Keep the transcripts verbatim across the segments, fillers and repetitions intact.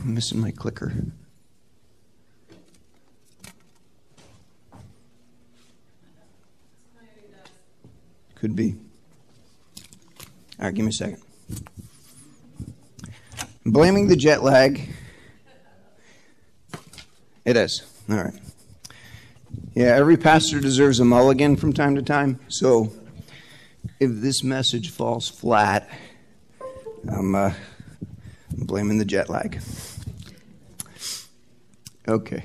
I'm missing my clicker. Could be. All right, give me a second. I'm blaming the jet lag. It is. All right. Yeah, every pastor deserves a mulligan from time to time. So if this message falls flat, I'm, uh, I'm blaming the jet lag. Okay.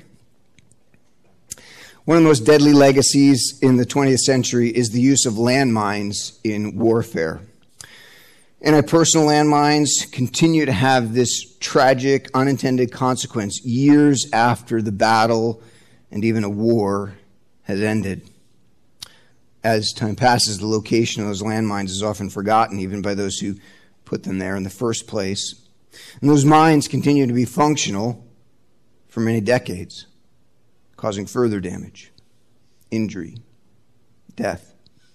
One of the most deadly legacies in the twentieth century is the use of landmines in warfare. Anti-personal landmines continue to have this tragic, unintended consequence years after the battle and even a war has ended. As time passes, the location of those landmines is often forgotten, even by those who put them there in the first place. And those mines continue to be functional for many decades, causing further damage, injury, death.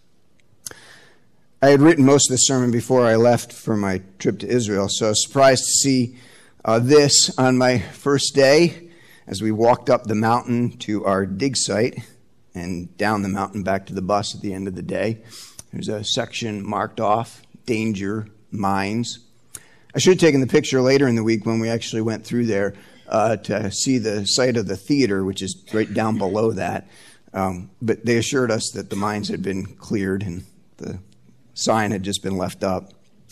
I had written most of the sermon before I left for my trip to Israel, so I was surprised to see uh, this on my first day as we walked up the mountain to our dig site and down the mountain back to the bus at the end of the day. There's a section marked off, danger, mines. I should have taken the picture later in the week when we actually went through there uh, to see the site of the theater, which is right down below that. Um, but they assured us that the mines had been cleared and the sign had just been left up.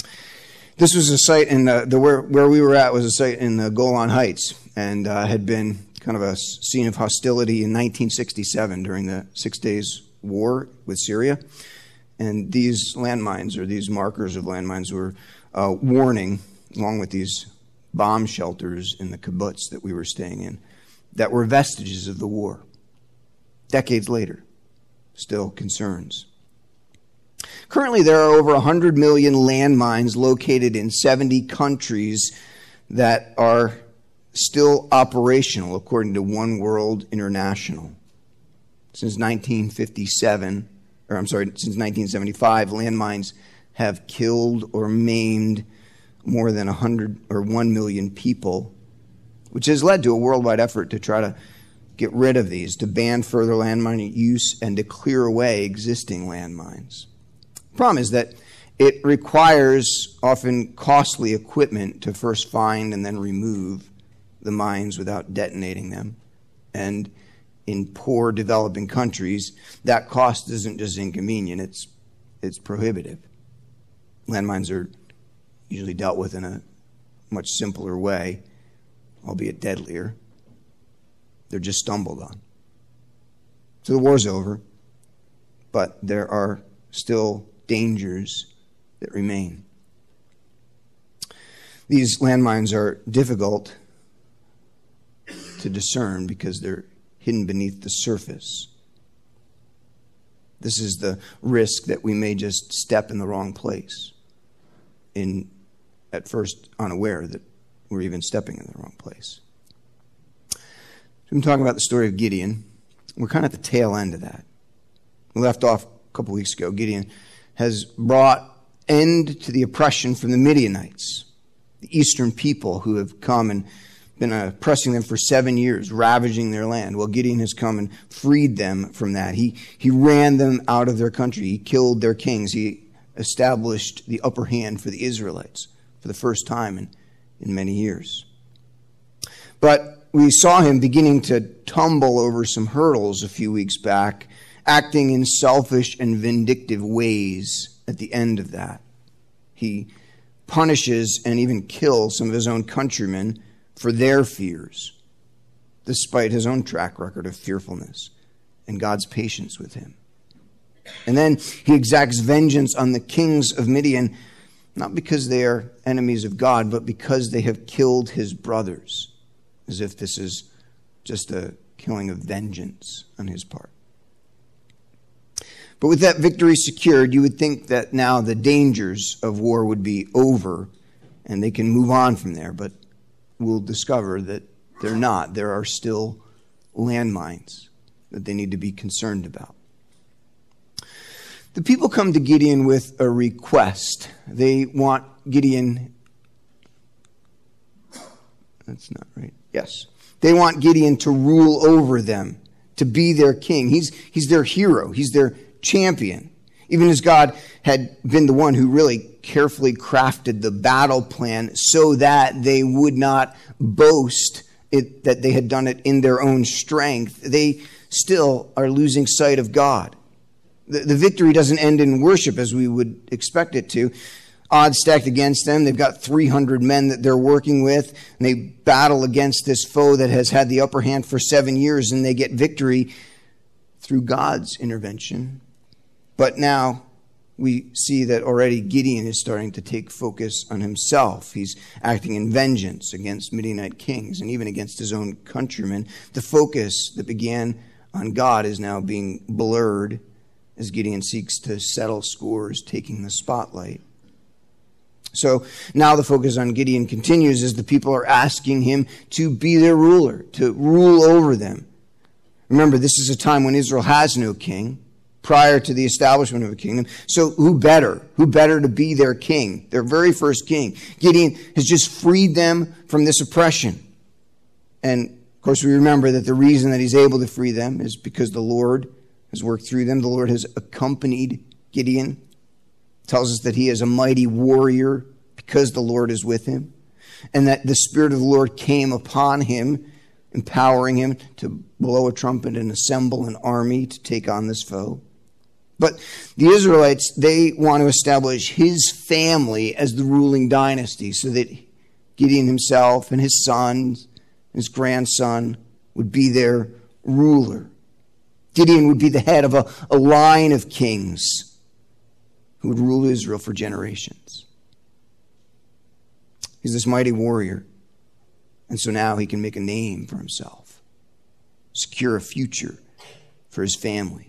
This was a site in the, the where, where we were at was a site in the Golan Heights and uh, had been kind of a scene of hostility in nineteen sixty-seven during the Six Days War with Syria. And these landmines, or these markers of landmines, were uh, warning, along with these bomb shelters in the kibbutz that we were staying in, that were vestiges of the war. Decades later, still concerns. Currently, there are over one hundred million landmines located in seventy countries that are still operational, according to One World International. Since nineteen fifty-seven, or I'm sorry, since nineteen seventy-five, landmines have killed or maimed more than one hundred or one million people, which has led to a worldwide effort to try to get rid of these, to ban further landmine use, and to clear away existing landmines. The problem is that it requires often costly equipment to first find and then remove the mines without detonating them. And in poor developing countries, that cost isn't just inconvenient, it's it's prohibitive. Landmines are usually dealt with in a much simpler way, albeit deadlier. They're just stumbled on. So the war's over, but there are still dangers that remain. These landmines are difficult to discern because they're hidden beneath the surface. This is the risk that we may just step in the wrong place, in at first unaware that we're even stepping in the wrong place. So I'm talking about the story of Gideon. We're kind of at the tail end of that. We left off a couple weeks ago. Gideon has brought end to the oppression from the Midianites, the eastern people who have come and been oppressing them for seven years, ravaging their land. Well, Gideon has come and freed them from that. He, he ran them out of their country. He killed their kings. He established the upper hand for the Israelites for the first time in, in many years. But we saw him beginning to tumble over some hurdles a few weeks back, acting in selfish and vindictive ways at the end of that. He punishes and even kills some of his own countrymen for their fears, despite his own track record of fearfulness and God's patience with him. And then he exacts vengeance on the kings of Midian, not because they are enemies of God, but because they have killed his brothers, as if this is just a killing of vengeance on his part. But with that victory secured, you would think that now the dangers of war would be over and they can move on from there. But we'll discover that they're not. There are still landmines that they need to be concerned about. The people come to Gideon with a request. They want Gideon, that's not right. Yes. They want Gideon to rule over them, to be their king. He's, he's their hero. He's their champion. Even as God had been the one who really carefully crafted the battle plan so that they would not boast it, that they had done it in their own strength, they still are losing sight of God. The, the victory doesn't end in worship as we would expect it to. Odds stacked against them. They've got three hundred men that they're working with, and they battle against this foe that has had the upper hand for seven years, and they get victory through God's intervention. But now we see that already Gideon is starting to take focus on himself. He's acting in vengeance against Midianite kings and even against his own countrymen. The focus that began on God is now being blurred as Gideon seeks to settle scores, taking the spotlight. So now the focus on Gideon continues as the people are asking him to be their ruler, to rule over them. Remember, this is a time when Israel has no king, prior to the establishment of a kingdom. So who better? Who better to be their king, their very first king? Gideon has just freed them from this oppression. And, of course, we remember that the reason that he's able to free them is because the Lord has worked through them. The Lord has accompanied Gideon. It tells us that he is a mighty warrior because the Lord is with him, and that the Spirit of the Lord came upon him, empowering him to blow a trumpet and assemble an army to take on this foe. But the Israelites, they want to establish his family as the ruling dynasty so that Gideon himself and his sons, his grandson, would be their ruler. Gideon would be the head of a, a line of kings who would rule Israel for generations. He's this mighty warrior, and so now he can make a name for himself, secure a future for his family.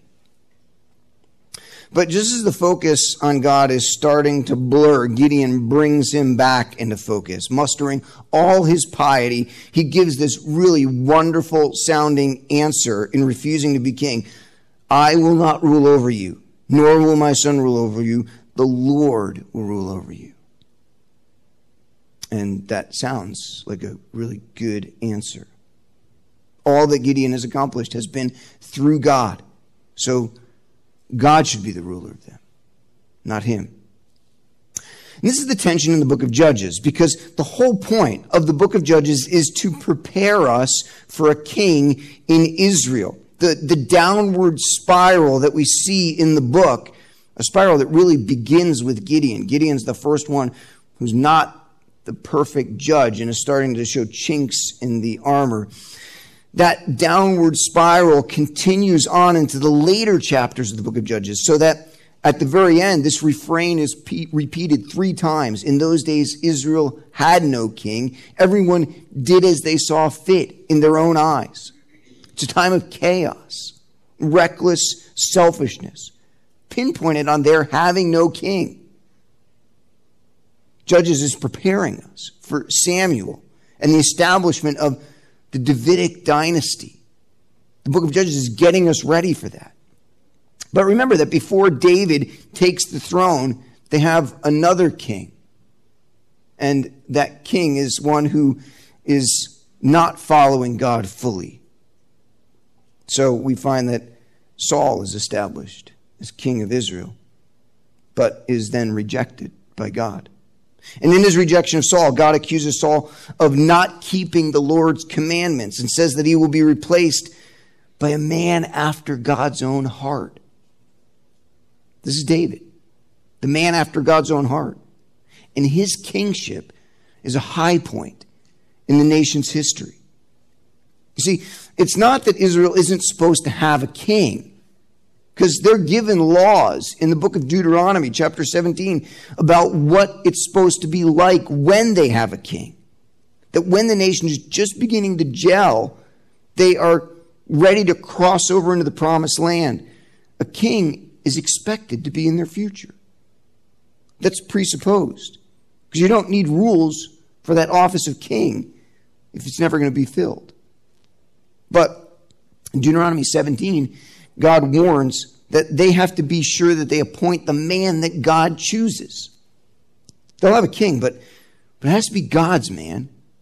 But just as the focus on God is starting to blur, Gideon brings him back into focus. Mustering all his piety, he gives this really wonderful sounding answer in refusing to be king. I will not rule over you, nor will my son rule over you. The Lord will rule over you. And that sounds like a really good answer. All that Gideon has accomplished has been through God. So God should be the ruler of them, not him. And this is the tension in the book of Judges, because the whole point of the book of Judges is to prepare us for a king in Israel. The, the downward spiral that we see in the book, a spiral that really begins with Gideon. Gideon's the first one who's not the perfect judge and is starting to show chinks in the armor. That downward spiral continues on into the later chapters of the book of Judges, so that at the very end, this refrain is pe- repeated three times. In those days, Israel had no king. Everyone did as they saw fit in their own eyes. It's a time of chaos, reckless selfishness, pinpointed on their having no king. Judges is preparing us for Samuel and the establishment of the Davidic dynasty. The book of Judges is getting us ready for that. But remember that before David takes the throne, they have another king. And that king is one who is not following God fully. So we find that Saul is established as king of Israel, but is then rejected by God. And in his rejection of Saul, God accuses Saul of not keeping the Lord's commandments and says that he will be replaced by a man after God's own heart. This is David, the man after God's own heart. And his kingship is a high point in the nation's history. You see, it's not that Israel isn't supposed to have a king, because they're given laws in the book of Deuteronomy, chapter seventeen, about what it's supposed to be like when they have a king. That when the nation is just beginning to gel, they are ready to cross over into the promised land. A king is expected to be in their future. That's presupposed. Because you don't need rules for that office of king if it's never going to be filled. But in Deuteronomy seventeen, God warns that they have to be sure that they appoint the man that God chooses. They'll have a king, but, but it has to be God's man.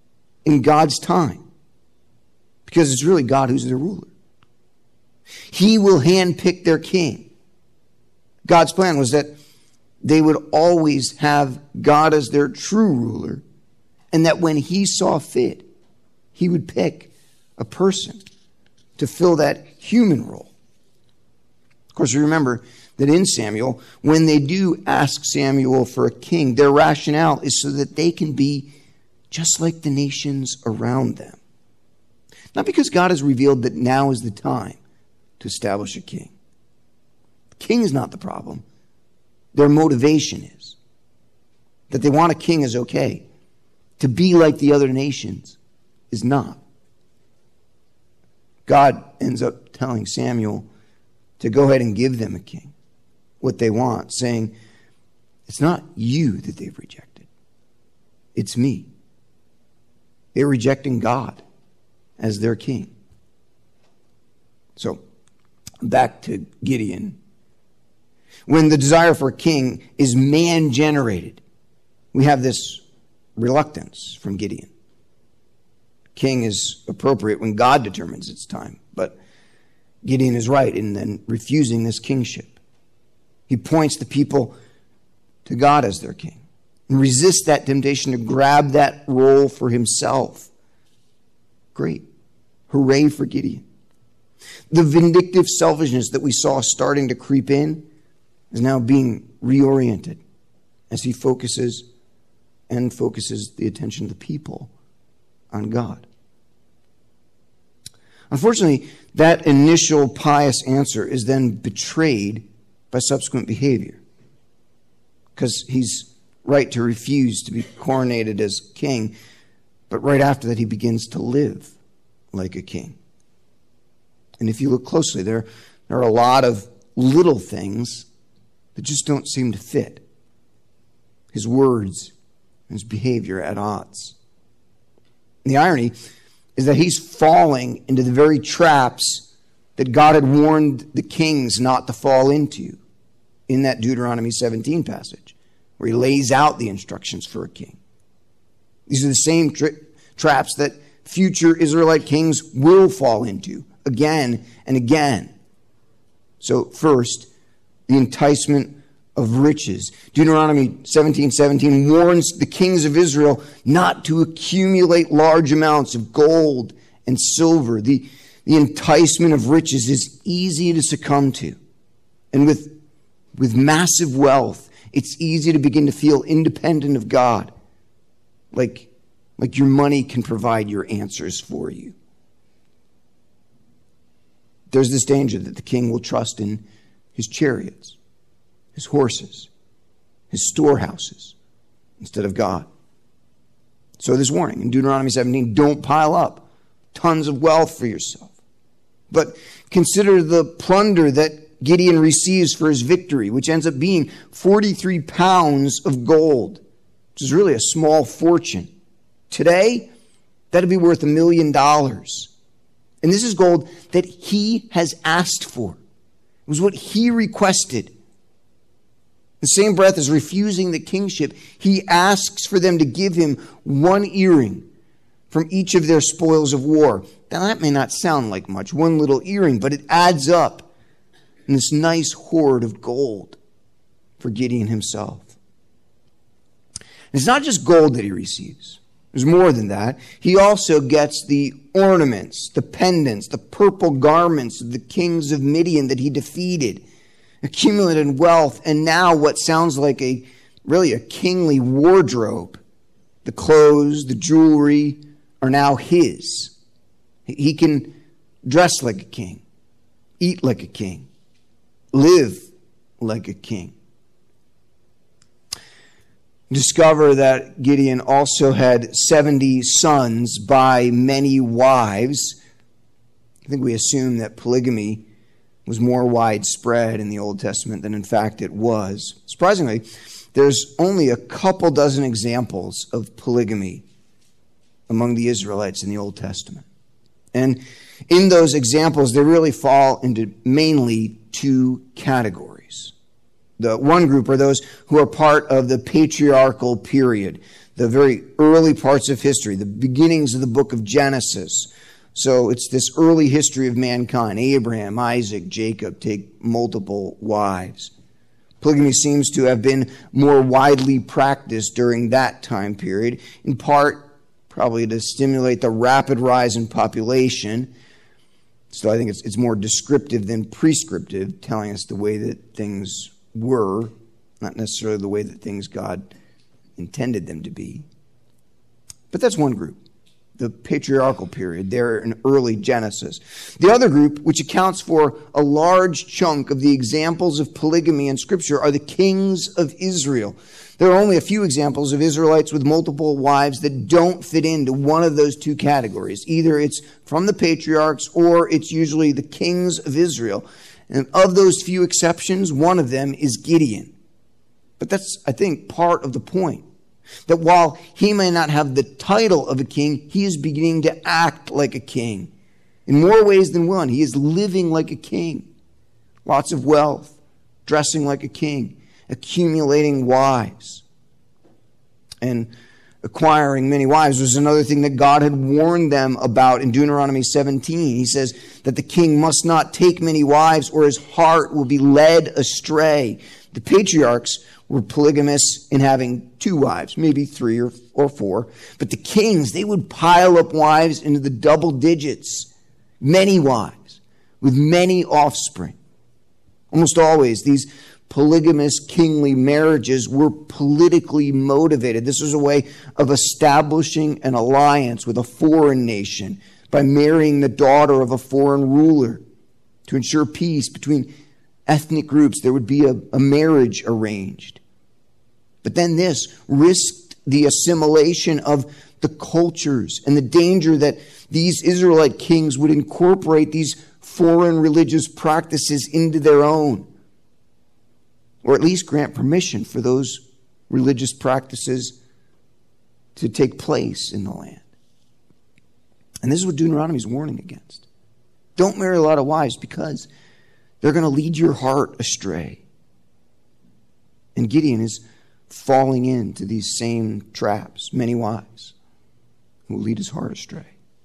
in God's time, because it's really God who's their ruler. He will handpick their king. God's plan was that they would always have God as their true ruler, and that when he saw fit, he would pick a person to fill that human role. Of course, you remember that in Samuel, when they do ask Samuel for a king, their rationale is so that they can be just like the nations around them. Not because God has revealed that now is the time to establish a king. The king is not the problem. Their motivation is. That they want a king is okay. To be like the other nations is not. God ends up telling Samuel to go ahead and give them a king, what they want, saying, it's not you that they've rejected. It's me. They're rejecting God as their king. So, back to Gideon. When the desire for a king is man-generated, we have this reluctance from Gideon. King is appropriate when God determines its time, but Gideon is right in then refusing this kingship. He points the people to God as their king and resists that temptation to grab that role for himself. Great. Hooray for Gideon. The vindictive selfishness that we saw starting to creep in is now being reoriented as he focuses and focuses the attention of the people on God. Unfortunately, that initial pious answer is then betrayed by subsequent behavior, because he's right to refuse to be coronated as king, but right after that he begins to live like a king. And if you look closely, there, there are a lot of little things that just don't seem to fit. His words and his behavior at odds. And the irony is that he's falling into the very traps that God had warned the kings not to fall into in that Deuteronomy seventeen passage, where he lays out the instructions for a king. These are the same tra- traps that future Israelite kings will fall into again and again. So first, the enticement of riches. Deuteronomy seventeen seventeen warns the kings of Israel not to accumulate large amounts of gold and silver. The, the enticement of riches is easy to succumb to. And with, with massive wealth, it's easy to begin to feel independent of God. Like, like your money can provide your answers for you. There's this danger that the king will trust in his chariots, his horses, his storehouses, instead of God. So this warning in Deuteronomy seventeen, don't pile up tons of wealth for yourself. But consider the plunder that Gideon receives for his victory, which ends up being forty-three pounds of gold, which is really a small fortune. Today, that'd be worth a million dollars. And this is gold that he has asked for. It was what he requested. The same breath as refusing the kingship, he asks for them to give him one earring from each of their spoils of war. Now, that may not sound like much, one little earring, but it adds up in this nice hoard of gold for Gideon himself. And it's not just gold that he receives. There's more than that. He also gets the ornaments, the pendants, the purple garments of the kings of Midian that he defeated, accumulated wealth, and now what sounds like a really a kingly wardrobe. The clothes, the jewelry are now his. He can dress like a king, eat like a king, live like a king. Discover that Gideon also had seventy sons by many wives. I think we assume that polygamy was more widespread in the Old Testament than in fact it was. Surprisingly, there's only a couple dozen examples of polygamy among the Israelites in the Old Testament. And in those examples, they really fall into mainly two categories. The one group are those who are part of the patriarchal period, the very early parts of history, the beginnings of the book of Genesis. So it's this early history of mankind. Abraham, Isaac, Jacob take multiple wives. Polygamy seems to have been more widely practiced during that time period, in part probably to stimulate the rapid rise in population. So I think it's, it's more descriptive than prescriptive, telling us the way that things were, not necessarily the way that things God intended them to be. But that's one group, the patriarchal period, there in early Genesis. The other group, which accounts for a large chunk of the examples of polygamy in Scripture, are the kings of Israel. There are only a few examples of Israelites with multiple wives that don't fit into one of those two categories. Either it's from the patriarchs or it's usually the kings of Israel. And of those few exceptions, one of them is Gideon. But that's, I think, part of the point. That while he may not have the title of a king, he is beginning to act like a king. In more ways than one, he is living like a king. Lots of wealth, dressing like a king, accumulating wives. And acquiring many wives was another thing that God had warned them about in Deuteronomy seventeen. He says that the king must not take many wives or his heart will be led astray. The patriarchs were polygamous in having two wives, maybe three or, or four. But the kings, they would pile up wives into the double digits. Many wives, with many offspring. Almost always, these polygamous kingly marriages were politically motivated. This was a way of establishing an alliance with a foreign nation by marrying the daughter of a foreign ruler. To ensure peace between ethnic groups, there would be a, a marriage arranged. But then this risked the assimilation of the cultures and the danger that these Israelite kings would incorporate these foreign religious practices into their own, or at least grant permission for those religious practices to take place in the land. And this is what Deuteronomy is warning against. Don't marry a lot of wives because they're going to lead your heart astray. And Gideon is falling into these same traps, many wives, who will lead his heart astray.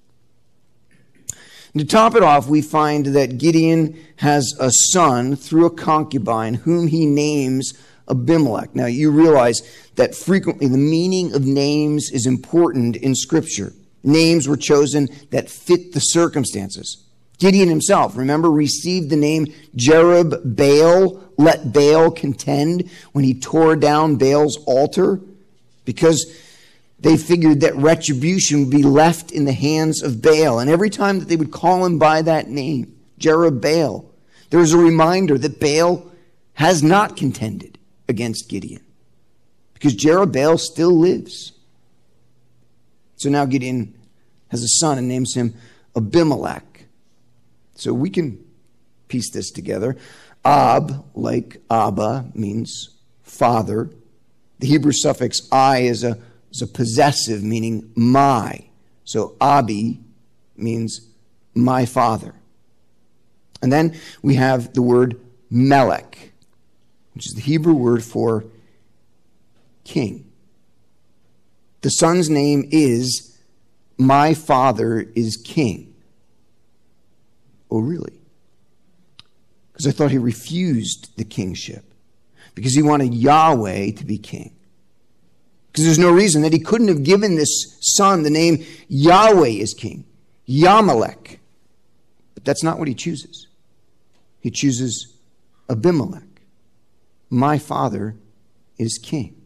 And to top it off, we find that Gideon has a son through a concubine whom he names Abimelech. Now, you realize that frequently the meaning of names is important in Scripture. Names were chosen that fit the circumstances. Gideon himself, remember, received the name Jerubbaal, let Baal contend, when he tore down Baal's altar, because they figured that retribution would be left in the hands of Baal. And every time that they would call him by that name, Jerubbaal, there was a reminder that Baal has not contended against Gideon, because Jerubbaal still lives. So now Gideon has a son and names him Abimelech. So we can piece this together. Ab, like Abba, means father. The Hebrew suffix I is a, is a possessive, meaning my. So Abi means my father. And then we have the word Melech, which is the Hebrew word for king. The son's name is my father is king. Oh, really? Because I thought he refused the kingship because he wanted Yahweh to be king. Because there's no reason that he couldn't have given this son the name Yahweh is king, Yamalek. But that's not what he chooses. He chooses Abimelech. My father is king.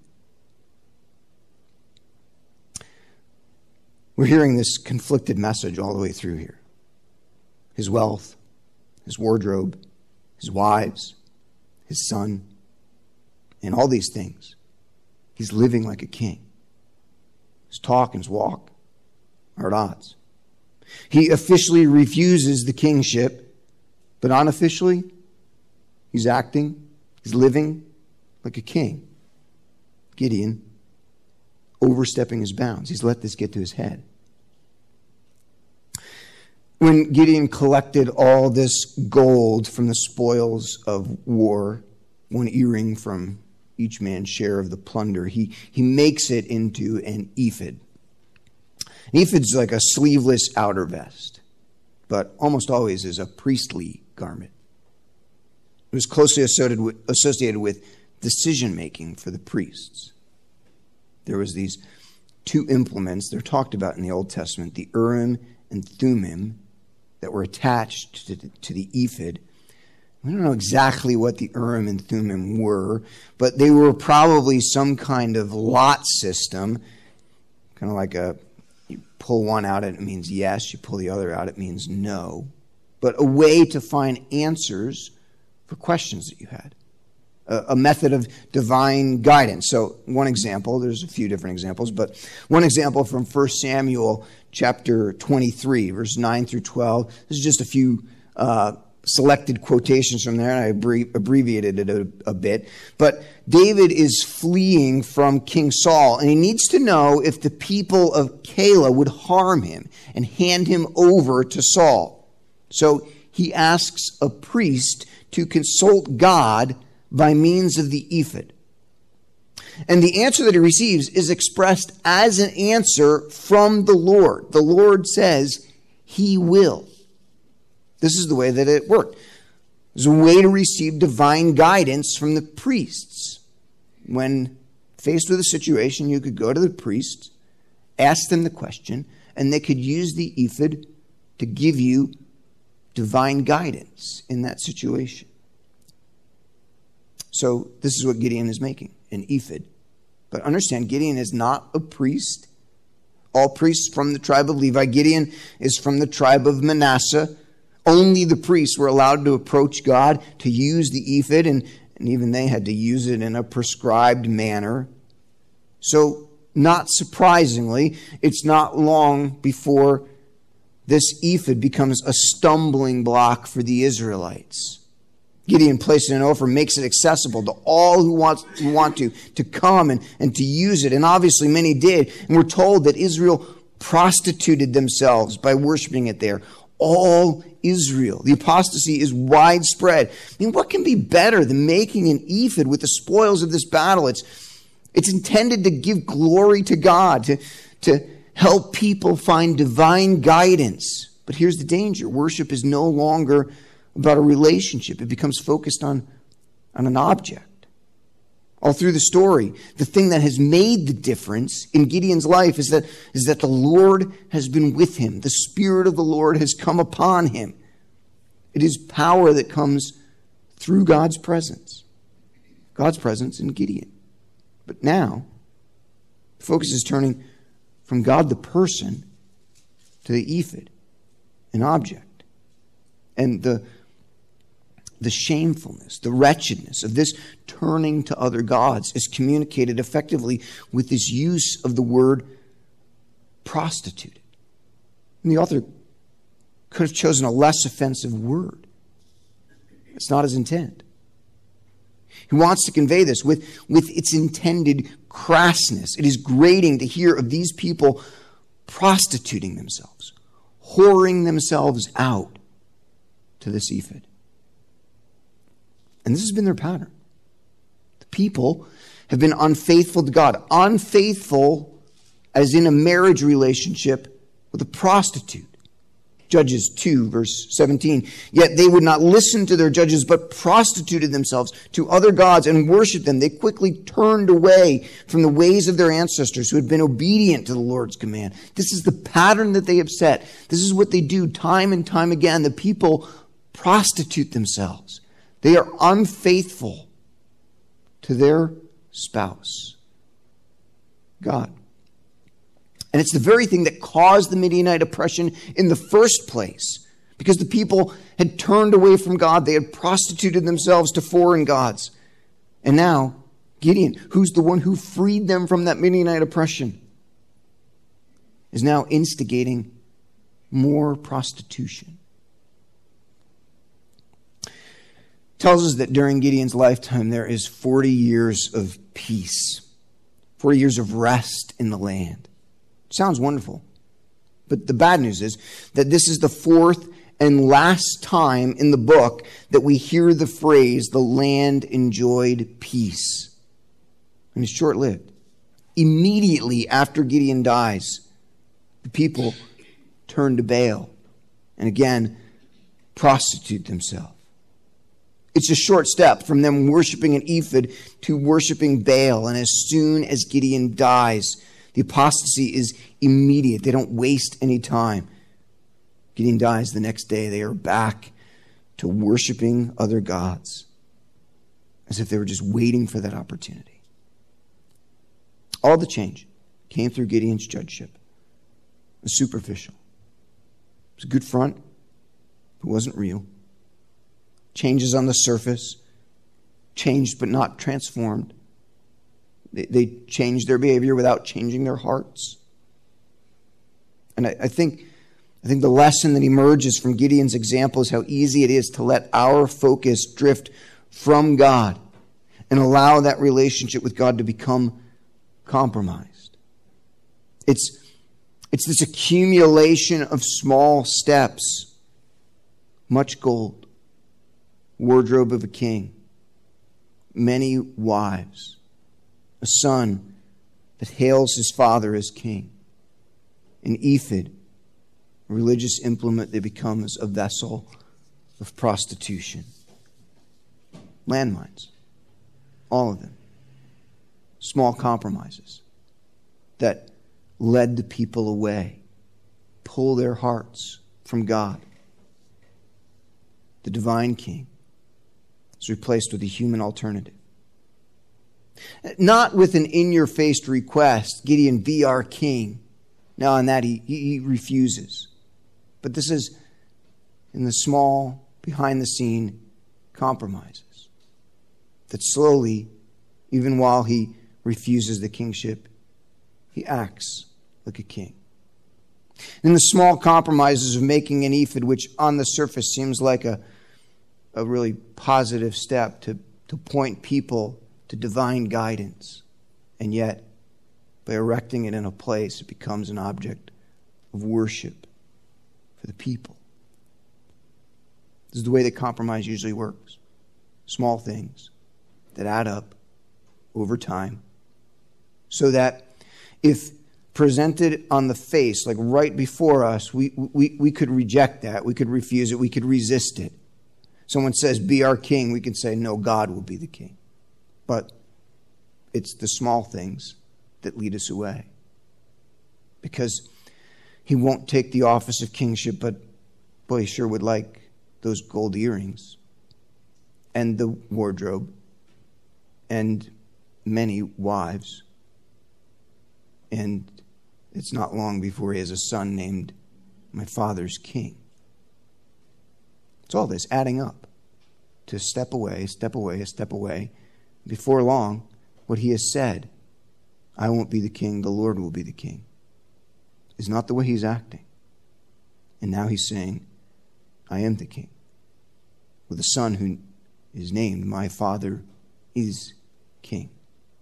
We're hearing this conflicted message all the way through here. His wealth, his wardrobe, his wives, his son, and all these things. He's living like a king. His talk and his walk are at odds. He officially refuses the kingship, but unofficially, he's acting, he's living like a king. Gideon, overstepping his bounds. He's let this get to his head. When Gideon collected all this gold from the spoils of war, one earring from each man's share of the plunder. He, he makes it into an ephod. An ephod's like a sleeveless outer vest, but almost always is a priestly garment. It was closely associated with, associated with decision-making for the priests. There was these two implements, they're talked about in the Old Testament, the Urim and Thummim, that were attached to the, to the ephod. We don't know exactly what the Urim and Thummim were, but they were probably some kind of lot system, kind of like a, you pull one out, it means yes, you pull the other out, it means no, but a way to find answers for questions that you had. A method of divine guidance. So one example, there's a few different examples, but one example from First Samuel chapter twenty-three, verse nine through twelve. This is just a few uh, selected quotations from there, and I abbrevi- abbreviated it a, a bit. But David is fleeing from King Saul, and he needs to know if the people of Keilah would harm him and hand him over to Saul. So he asks a priest to consult God by means of the ephod. And the answer that he receives is expressed as an answer from the Lord. The Lord says, he will. This is the way that it worked. There's a way to receive divine guidance from the priests. When faced with a situation, you could go to the priests, ask them the question, and they could use the ephod to give you divine guidance in that situation. So this is what Gideon is making, an ephod. But understand, Gideon is not a priest. All priests from the tribe of Levi. Gideon is from the tribe of Manasseh. Only the priests were allowed to approach God to use the ephod, and, and even they had to use it in a prescribed manner. So, not surprisingly, it's not long before this ephod becomes a stumbling block for the Israelites. Gideon placed it in Ophir, makes it accessible to all who want, who want to, to come and, and to use it. And obviously many did. And we're told that Israel prostituted themselves by worshiping it there. All Israel. The apostasy is widespread. I mean, what can be better than making an ephod with the spoils of this battle? It's, it's intended to give glory to God, to, to help people find divine guidance. But here's the danger. Worship is no longer about a relationship. It becomes focused on, on an object. All through the story, the thing that has made the difference in Gideon's life is that, is that the Lord has been with him. The Spirit of the Lord has come upon him. It is power that comes through God's presence. God's presence in Gideon. But now, the focus is turning from God the person to the ephod, an object. And the The shamefulness, the wretchedness of this turning to other gods is communicated effectively with this use of the word prostituted. And the author could have chosen a less offensive word. It's not his intent. He wants to convey this with, with its intended crassness. It is grating to hear of these people prostituting themselves, whoring themselves out to this ephod. And this has been their pattern. The people have been unfaithful to God. Unfaithful as in a marriage relationship with a prostitute. Judges two, verse seventeen. Yet they would not listen to their judges, but prostituted themselves to other gods and worshipped them. They quickly turned away from the ways of their ancestors who had been obedient to the Lord's command. This is the pattern that they have set. This is what they do time and time again. The people prostitute themselves. They are unfaithful to their spouse, God. And it's the very thing that caused the Midianite oppression in the first place. Because the people had turned away from God. They had prostituted themselves to foreign gods. And now, Gideon, who's the one who freed them from that Midianite oppression, is now instigating more prostitution. Tells us that during Gideon's lifetime there is forty years of peace, forty years of rest in the land. Sounds wonderful. But the bad news is that this is the fourth and last time in the book that we hear the phrase, the land enjoyed peace. and it's short-lived. Immediately after Gideon dies, the people turn to Baal and again prostitute themselves. It's a short step from them worshiping an ephod to worshiping Baal. And as soon as Gideon dies, the apostasy is immediate. They don't waste any time. Gideon dies the next day. They are back to worshiping other gods, as if they were just waiting for that opportunity. All the change came through Gideon's judgeship. It was superficial. It was a good front, but it wasn't real. Changes on the surface, changed but not transformed. They, they changed their behavior without changing their hearts. And I, I think I think the lesson that emerges from Gideon's example is how easy it is to let our focus drift from God and allow that relationship with God to become compromised. It's, it's this accumulation of small steps. Much gold, wardrobe of a king, many wives, a son that hails his father as king, an ephod, a religious implement that becomes a vessel of prostitution. Landmines, all of them. Small compromises that led the people away, pull their hearts from God. The divine king is replaced with a human alternative. Not with an in-your-face request, Gideon, be our king. Now, on that, he, he refuses. But this is in the small, behind-the-scene compromises that slowly, even while he refuses the kingship, he acts like a king. In the small compromises of making an ephod, which on the surface seems like a, a really positive step to, to point people to divine guidance, and yet by erecting it in a place, it becomes an object of worship for the people. This is the way that compromise usually works. Small things that add up over time, so that if presented on the face, like right before us, we, we, we could reject that. We could refuse it. We could resist it. Someone says, be our king. We can say, no, God will be the king. But it's the small things that lead us away. Because he won't take the office of kingship, but boy, he sure would like those gold earrings and the wardrobe and many wives. And it's not long before he has a son named my father's king. It's all this adding up to step away, step away, a step away. Before long, what he has said, I won't be the king, the Lord will be the king, is not the way he's acting. And now he's saying, I am the king, with a son who is named, my father is king.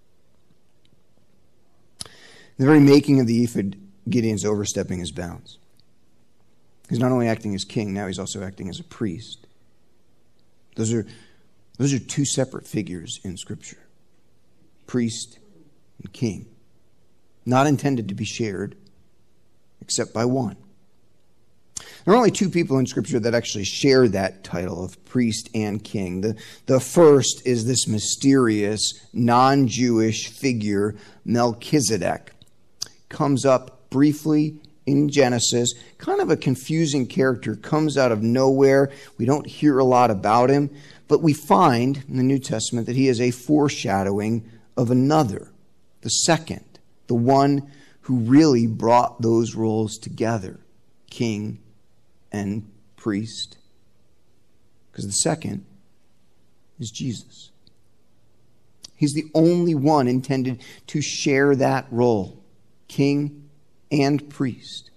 In the very making of the ephod, Gideon's overstepping his bounds. He's not only acting as king, now he's also acting as a priest. Those are, those are two separate figures in Scripture. Priest and king. Not intended to be shared, except by one. There are only two people in Scripture that actually share that title of priest and king. The, the first is this mysterious, non-Jewish figure, Melchizedek. Comes up briefly in Genesis, kind of a confusing character, comes out of nowhere. We don't hear a lot about him, but we find in the New Testament that he is a foreshadowing of another, the second, the one who really brought those roles together, king and priest. Because the second is Jesus. He's the only one intended to share that role, king and priest.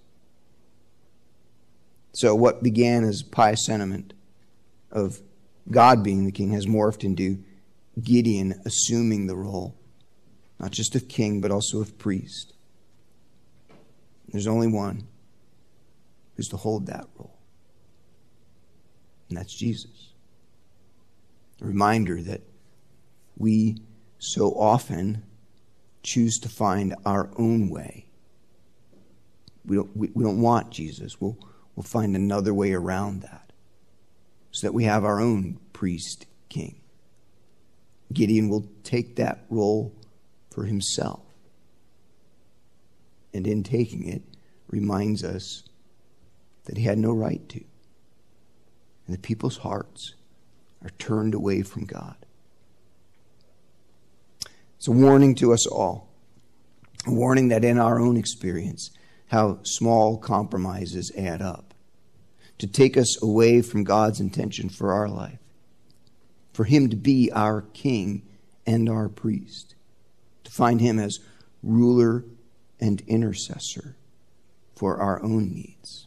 So what began as pious sentiment of God being the king has morphed into Gideon assuming the role, not just of king, but also of priest. There's only one who's to hold that role, and that's Jesus. A reminder that we so often choose to find our own way. We don't, we, we don't want Jesus. We'll, we'll find another way around that so that we have our own priest king. Gideon will take that role for himself. And in taking it, reminds us that he had no right to. And the people's hearts are turned away from God. It's a warning to us all. A warning that in our own experience, how small compromises add up. To take us away from God's intention for our life. For him to be our king and our priest. To find him as ruler and intercessor for our own needs.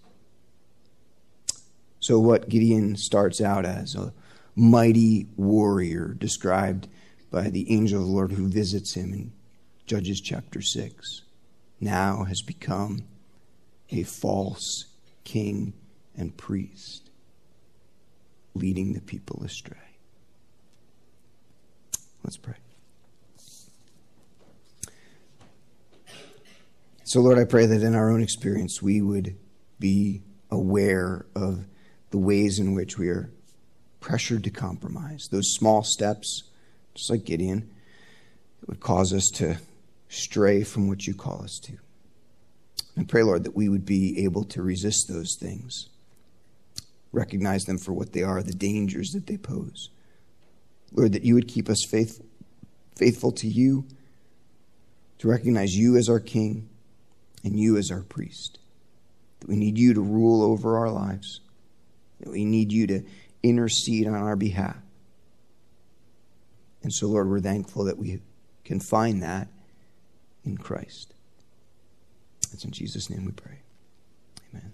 So what Gideon starts out as, a mighty warrior described by the angel of the Lord who visits him in Judges chapter six, now has become a false king and priest, leading the people astray. Let's pray. So, Lord, I pray that in our own experience we would be aware of the ways in which we are pressured to compromise. Those small steps, just like Gideon, it would cause us to stray from what you call us to. And pray, Lord, that we would be able to resist those things, recognize them for what they are, the dangers that they pose. Lord, that you would keep us faithful, faithful to you, to recognize you as our King and you as our priest. That we need you to rule over our lives. That we need you to intercede on our behalf. And so, Lord, we're thankful that we can find that in Christ. It's in Jesus' name we pray. Amen.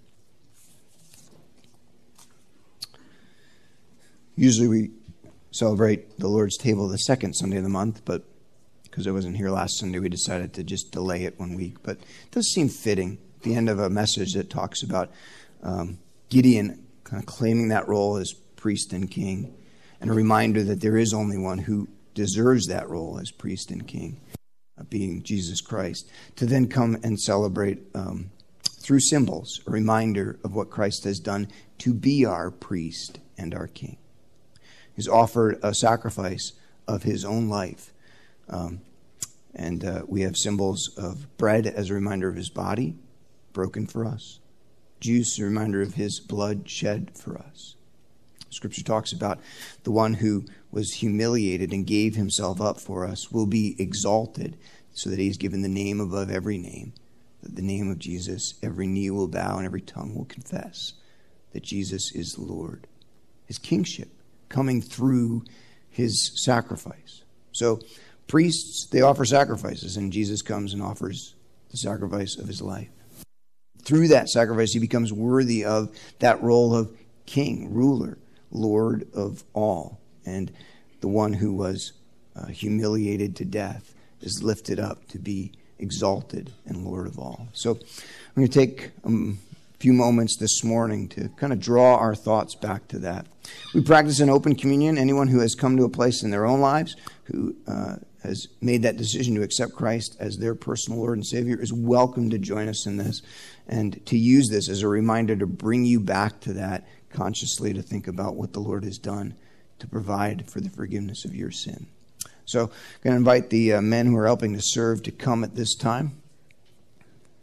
Usually we celebrate the Lord's table the second Sunday of the month, but because I wasn't here last Sunday, we decided to just delay it one week. But it does seem fitting at the end of a message that talks about um, Gideon kind of claiming that role as priest and king, and a reminder that there is only one who deserves that role as priest and king, uh, being Jesus Christ, to then come and celebrate um, through symbols, a reminder of what Christ has done to be our priest and our king. He's offered a sacrifice of his own life. Um, and uh, we have symbols of bread as a reminder of his body, broken for us. Juice, a reminder of his blood shed for us. Scripture talks about the one who was humiliated and gave himself up for us will be exalted so that he's given the name above every name. That the name of Jesus, every knee will bow and every tongue will confess that Jesus is Lord. His kingship coming through his sacrifice. So priests, they offer sacrifices, and Jesus comes and offers the sacrifice of his life. Through that sacrifice, he becomes worthy of that role of king, ruler, Lord of all. And the one who was uh, humiliated to death is lifted up to be exalted and Lord of all. So I'm going to take um, a few moments this morning to kind of draw our thoughts back to that. We practice an open communion. Anyone who has come to a place in their own lives who uh, has made that decision to accept Christ as their personal Lord and Savior is welcome to join us in this and to use this as a reminder to bring you back to that consciously, to think about what the Lord has done to provide for the forgiveness of your sin. So I'm going to invite the uh, men who are helping to serve to come at this time.